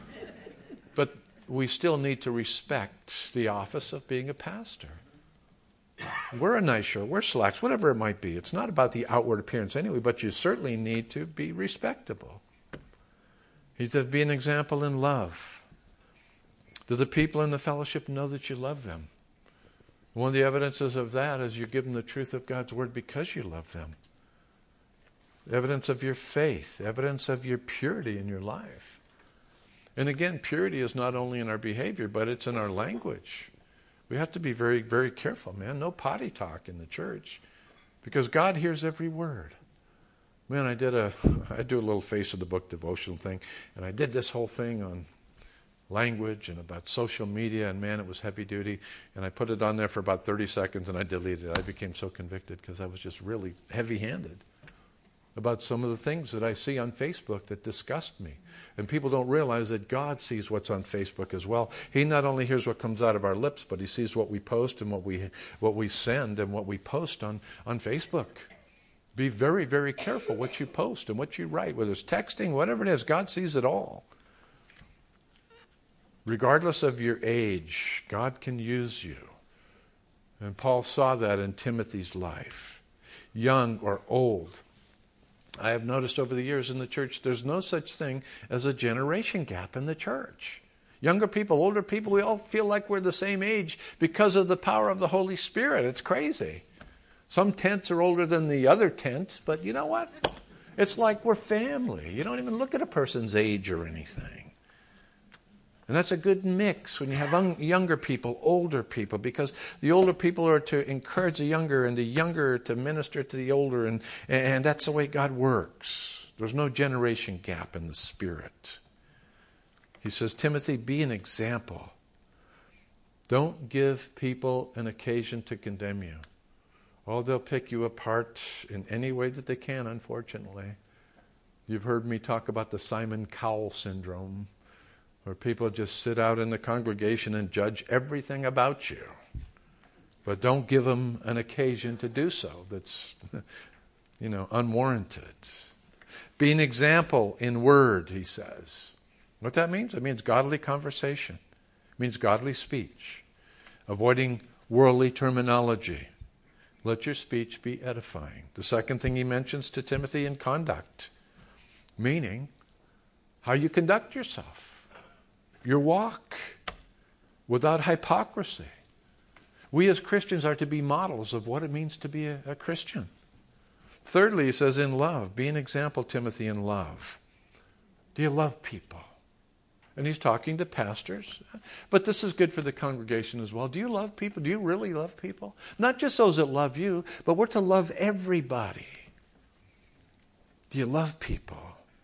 But we still need to respect the office of being a pastor. Wear a nice shirt, wear slacks, whatever it might be. It's not about the outward appearance anyway, but you certainly need to be respectable. He's to be an example in love. Do the people in the fellowship know that you love them? One of the evidences of that is you give them the truth of God's word because you love them. Evidence of your faith, evidence of your purity in your life. And again, purity is not only in our behavior, but it's in our language. We have to be very, very careful, man. No potty talk in the church, because God hears every word. Man, I did a, I do a little Face of the Book devotional thing, and I did this whole thing on language and about social media, and man, it was heavy duty. And I put it on there for about thirty seconds, and I deleted it. I became so convicted because I was just really heavy-handed about some of the things that I see on Facebook that disgust me. And people don't realize that God sees what's on Facebook as well. He not only hears what comes out of our lips, but he sees what we post and what we what we send and what we post on, on Facebook. Be very, very careful what you post and what you write, whether it's texting, whatever it is. God sees it all. Regardless of your age, God can use you. And Paul saw that in Timothy's life. Young or old. I have noticed over the years in the church, there's no such thing as a generation gap in the church. Younger people, older people, we all feel like we're the same age because of the power of the Holy Spirit. It's crazy. Some tents are older than the other tents, but you know what? It's like we're family. You don't even look at a person's age or anything. And that's a good mix when you have un- younger people, older people, because the older people are to encourage the younger and the younger to minister to the older, and, and that's the way God works. There's no generation gap in the Spirit. He says, Timothy, be an example. Don't give people an occasion to condemn you. Oh, they'll pick you apart in any way that they can, unfortunately. You've heard me talk about the Simon Cowell syndrome, where people just sit out in the congregation and judge everything about you. But don't give them an occasion to do so that's, you know, unwarranted. Be an example in word, he says. What that means? It means godly conversation. It means godly speech. Avoiding worldly terminology. Let your speech be edifying. The second thing he mentions to Timothy in conduct, meaning how you conduct yourself. Your walk without hypocrisy. We as Christians are to be models of what it means to be a, a Christian. Thirdly, he says, in love. Be an example, Timothy, in love. Do you love people? And he's talking to pastors. But this is good for the congregation as well. Do you love people? Do you really love people? Not just those that love you, but we're to love everybody. Do you love people?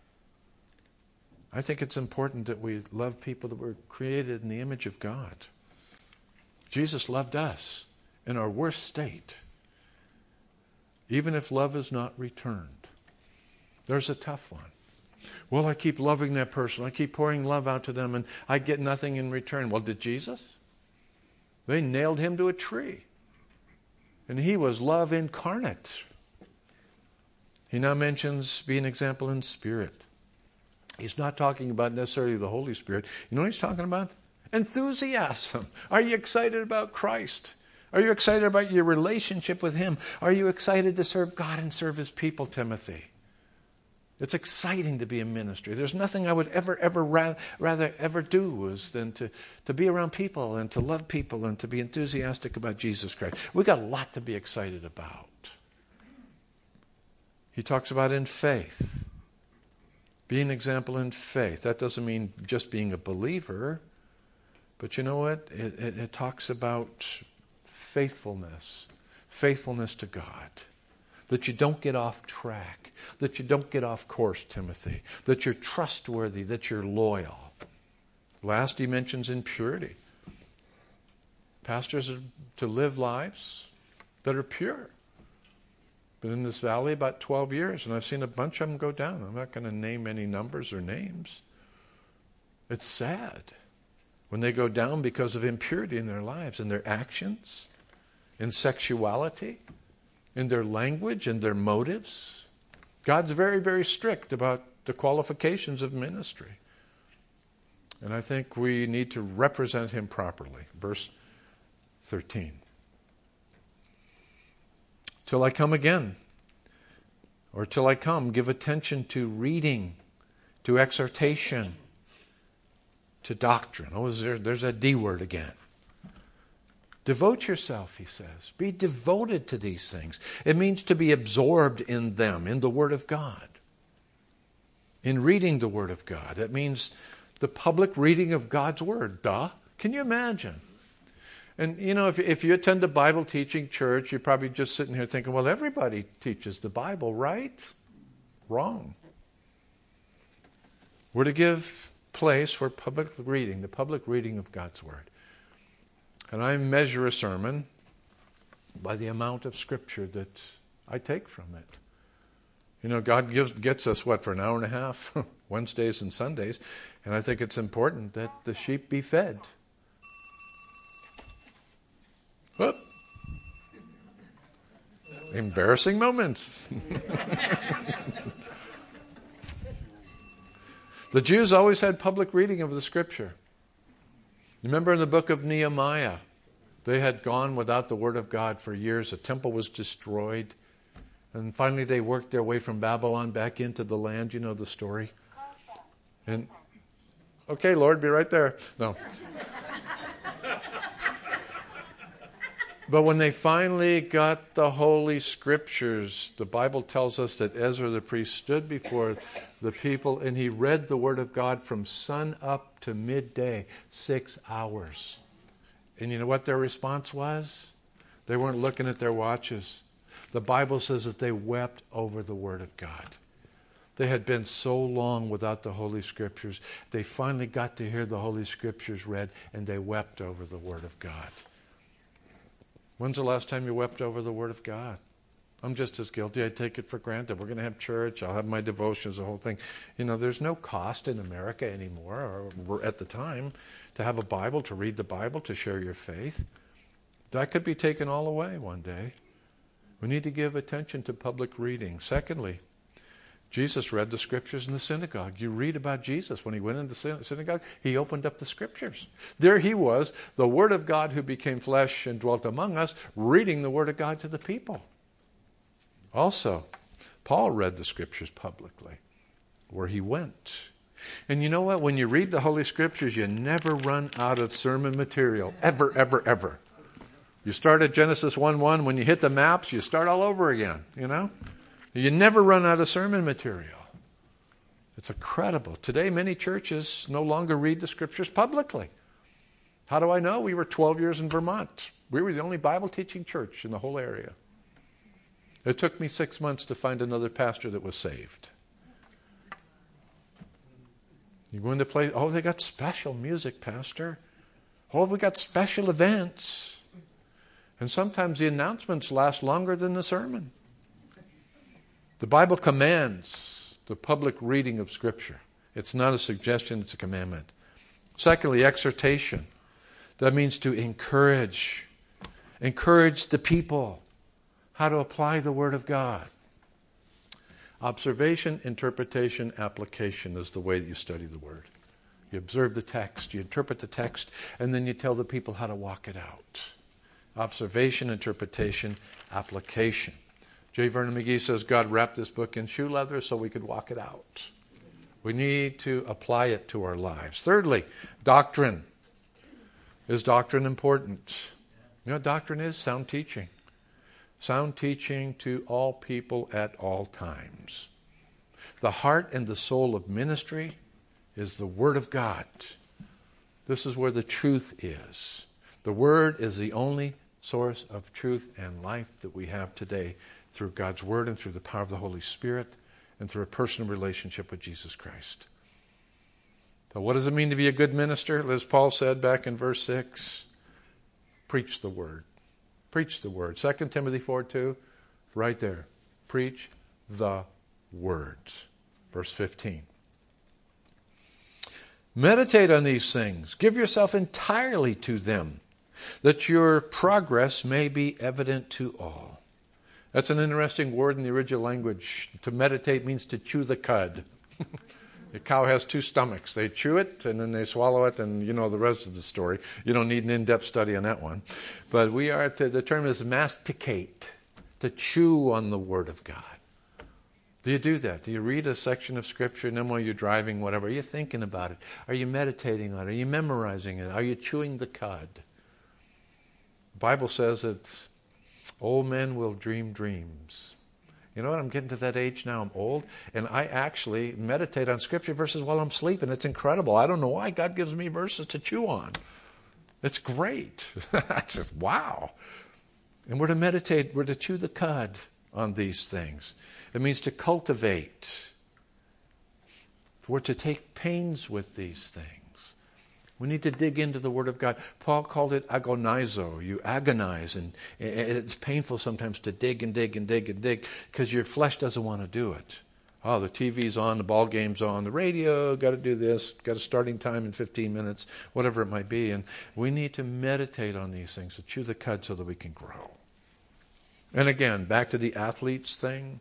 I think it's important that we love people that were created in the image of God. Jesus loved us in our worst state, even if love is not returned. There's a tough one. Well, I keep loving that person. I keep pouring love out to them, and I get nothing in return. Well, did Jesus? They nailed him to a tree, and he was love incarnate. He now mentions be an example in spirit. He's not talking about necessarily the Holy Spirit. You know what he's talking about? Enthusiasm. Are you excited about Christ? Are you excited about your relationship with him? Are you excited to serve God and serve his people, Timothy? It's exciting to be in ministry. There's nothing I would ever, ever rather, rather ever do is than to, to be around people and to love people and to be enthusiastic about Jesus Christ. We've got a lot to be excited about. He talks about in faith. Be an example in faith. That doesn't mean just being a believer. But you know what? It, it, it talks about faithfulness. Faithfulness to God. That you don't get off track. That you don't get off course, Timothy. That you're trustworthy. That you're loyal. Last, he mentions in purity. Pastors are to live lives that are pure. Been in this valley about twelve years, and I've seen a bunch of them go down. I'm not going to name any numbers or names. It's sad when they go down because of impurity in their lives, in their actions, in sexuality, in their language, in their motives. God's very, very strict about the qualifications of ministry. And I think we need to represent him properly. Verse thirteen. Till I come again, or till I come, give attention to reading, to exhortation, to doctrine. Oh, there, there's that D word again. Devote yourself, he says. Be devoted to these things. It means to be absorbed in them, in the Word of God. In reading the Word of God. It means the public reading of God's Word. Duh. Can you imagine? And, you know, if, if you attend a Bible teaching church, you're probably just sitting here thinking, well, everybody teaches the Bible, right? Wrong. We're to give place for public reading, the public reading of God's Word. And I measure a sermon by the amount of Scripture that I take from it. You know, God gives gets us, what, for an hour and a half, Wednesdays and Sundays, and I think it's important that the sheep be fed. Whoop. Embarrassing moments. The Jews always had public reading of the Scripture. You remember in the book of Nehemiah, they had gone without the Word of God for years. The temple was destroyed. And finally they worked their way from Babylon back into the land. You know the story. And, okay, Lord, be right there. No. But when they finally got the Holy Scriptures, the Bible tells us that Ezra the priest stood before the people and he read the Word of God from sun up to midday, six hours. And you know what their response was? They weren't looking at their watches. The Bible says that they wept over the Word of God. They had been so long without the Holy Scriptures. They finally got to hear the Holy Scriptures read and they wept over the Word of God. When's the last time you wept over the Word of God? I'm just as guilty. I take it for granted. We're going to have church. I'll have my devotions, the whole thing. You know, there's no cost in America anymore, or at the time, to have a Bible, to read the Bible, to share your faith. That could be taken all away one day. We need to give attention to public reading. Secondly, Jesus read the Scriptures in the synagogue. You read about Jesus. When he went into the synagogue, he opened up the Scriptures. There he was, the Word of God who became flesh and dwelt among us, reading the Word of God to the people. Also, Paul read the Scriptures publicly, where he went. And you know what? When you read the Holy Scriptures, you never run out of sermon material. Ever, ever, ever. You start at Genesis one one. When you hit the maps, you start all over again, you know. You never run out of sermon material. It's incredible. Today, many churches no longer read the Scriptures publicly. How do I know? We were twelve years in Vermont. We were the only Bible teaching church in the whole area. It took me six months to find another pastor that was saved. You go into play, oh, they got special music, Pastor. Oh, we got special events. And sometimes the announcements last longer than the sermon. The Bible commands the public reading of Scripture. It's not a suggestion, it's a commandment. Secondly, exhortation. That means to encourage. Encourage the people how to apply the Word of God. Observation, interpretation, application is the way that you study the Word. You observe the text, you interpret the text, and then you tell the people how to walk it out. Observation, interpretation, application. J. Vernon McGee says God wrapped this book in shoe leather so we could walk it out. We need to apply it to our lives. Thirdly, doctrine. Is doctrine important? You know what doctrine is? Sound teaching. Sound teaching to all people at all times. The heart and the soul of ministry is the Word of God. This is where the truth is. The Word is the only source of truth and life that we have today through God's Word and through the power of the Holy Spirit and through a personal relationship with Jesus Christ. So what does it mean to be a good minister? As Paul said back in verse six, preach the Word. Preach the Word. Second Timothy four two, right there. Preach the Word. Verse fifteen. Meditate on these things. Give yourself entirely to them, that your progress may be evident to all. That's an interesting word in the original language. To meditate means to chew the cud. The cow has two stomachs. They chew it and then they swallow it, and you know the rest of the story. You don't need an in-depth study on that one. But we are to, the term is masticate, to chew on the Word of God. Do you do that? Do you read a section of Scripture and then while you're driving, whatever, are you thinking about it? Are you meditating on it? Are you memorizing it? Are you chewing the cud? The Bible says that old men will dream dreams. You know what? I'm getting to that age now. I'm old, and I actually meditate on Scripture verses while I'm sleeping. It's incredible. I don't know why God gives me verses to chew on. It's great. I said, wow. And we're to meditate. We're to chew the cud on these things. It means to cultivate. We're to take pains with these things. We need to dig into the Word of God. Paul called it agonizo. You agonize, and it's painful sometimes to dig and dig and dig and dig because your flesh doesn't want to do it. Oh, the T V's on, the ball game's on, the radio, got to do this, got a starting time in fifteen minutes, whatever it might be. And we need to meditate on these things, to chew the cud so that we can grow. And again, back to the athletes thing.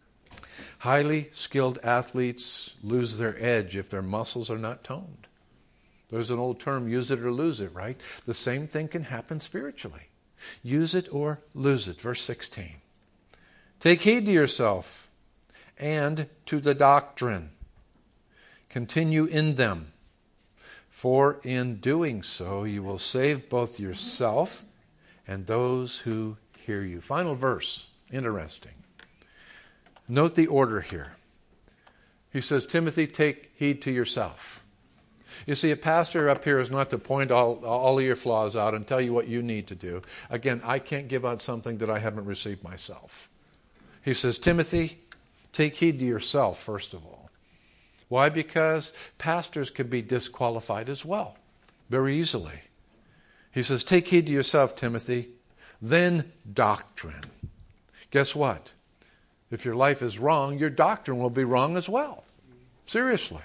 Highly skilled athletes lose their edge if their muscles are not toned. There's an old term, use it or lose it, right? The same thing can happen spiritually. Use it or lose it. Verse sixteen. Take heed to yourself and to the doctrine. Continue in them. For in doing so, you will save both yourself and those who hear you. Final verse. Interesting. Note the order here. He says, Timothy, take heed to yourself. You see, a pastor up here is not to point all, all of your flaws out and tell you what you need to do. Again, I can't give out something that I haven't received myself. He says, Timothy, take heed to yourself, first of all. Why? Because pastors can be disqualified as well, very easily. He says, take heed to yourself, Timothy, then doctrine. Guess what? If your life is wrong, your doctrine will be wrong as well. Seriously.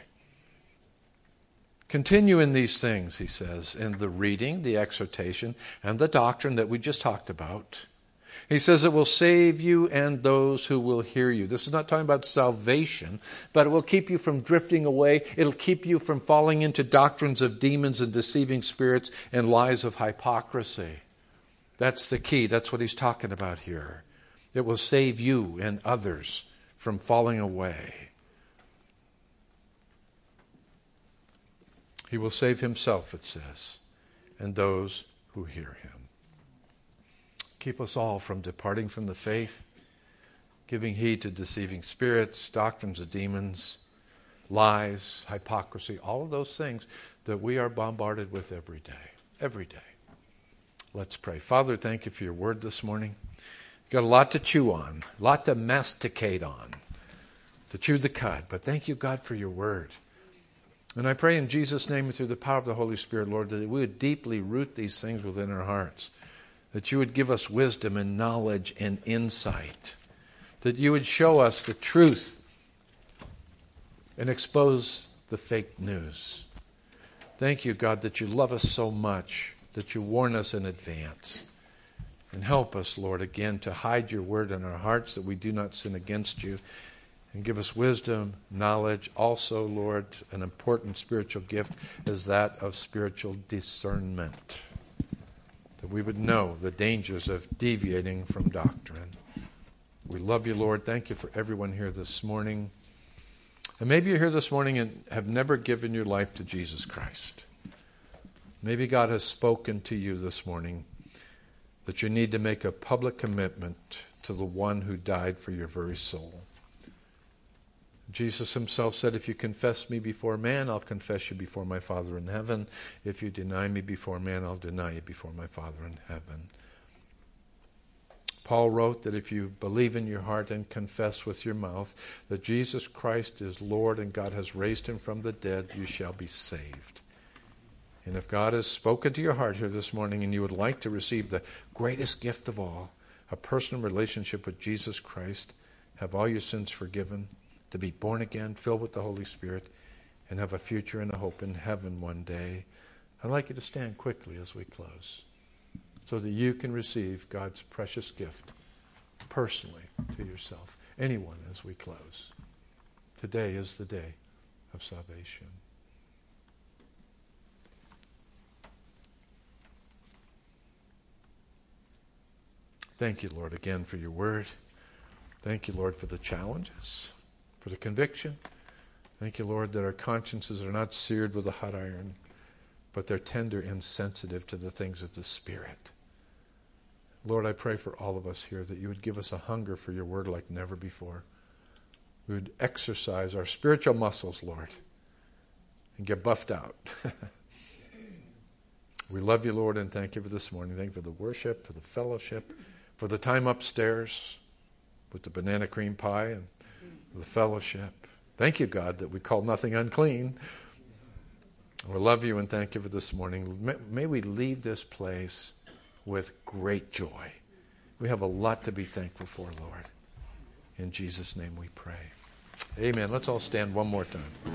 Continue in these things, he says, in the reading, the exhortation, and the doctrine that we just talked about. He says it will save you and those who will hear you. This is not talking about salvation, but it will keep you from drifting away. It'll keep you from falling into doctrines of demons and deceiving spirits and lies of hypocrisy. That's the key. That's what he's talking about here. It will save you and others from falling away. He will save himself, it says, and those who hear him. Keep us all from departing from the faith, giving heed to deceiving spirits, doctrines of demons, lies, hypocrisy, all of those things that we are bombarded with every day. Every day. Let's pray. Father, thank you for your word this morning. You've got a lot to chew on, a lot to masticate on, to chew the cud. But thank you, God, for your word. And I pray in Jesus' name and through the power of the Holy Spirit, Lord, that we would deeply root these things within our hearts, that you would give us wisdom and knowledge and insight, that you would show us the truth and expose the fake news. Thank you, God, that you love us so much, that you warn us in advance. And help us, Lord, again, to hide your word in our hearts that we do not sin against you. And give us wisdom, knowledge. Also, Lord, an important spiritual gift is that of spiritual discernment. That we would know the dangers of deviating from doctrine. We love you, Lord. Thank you for everyone here this morning. And maybe you're here this morning and have never given your life to Jesus Christ. Maybe God has spoken to you this morning that you need to make a public commitment to the one who died for your very soul. Jesus himself said, if you confess me before man, I'll confess you before my Father in heaven. If you deny me before man, I'll deny you before my Father in heaven. Paul wrote that if you believe in your heart and confess with your mouth that Jesus Christ is Lord and God has raised him from the dead, you shall be saved. And if God has spoken to your heart here this morning and you would like to receive the greatest gift of all, a personal relationship with Jesus Christ, have all your sins forgiven, to be born again, filled with the Holy Spirit, and have a future and a hope in heaven one day, I'd like you to stand quickly as we close so that you can receive God's precious gift personally to yourself. Anyone as we close. Today is the day of salvation. Thank you, Lord, again for your word. Thank you, Lord, for the challenges, for the conviction. Thank you, Lord, that our consciences are not seared with a hot iron, but they're tender and sensitive to the things of the Spirit. Lord, I pray for all of us here that you would give us a hunger for your word like never before. We would exercise our spiritual muscles, Lord, and get buffed out. We love you, Lord, and thank you for this morning. Thank you for the worship, for the fellowship, for the time upstairs with the banana cream pie and the fellowship. Thank you, God, that we call nothing unclean. We love you and thank you for this morning. May, may we leave this place with great joy. We have a lot to be thankful for, Lord. In Jesus' name we pray. Amen. Let's all stand one more time.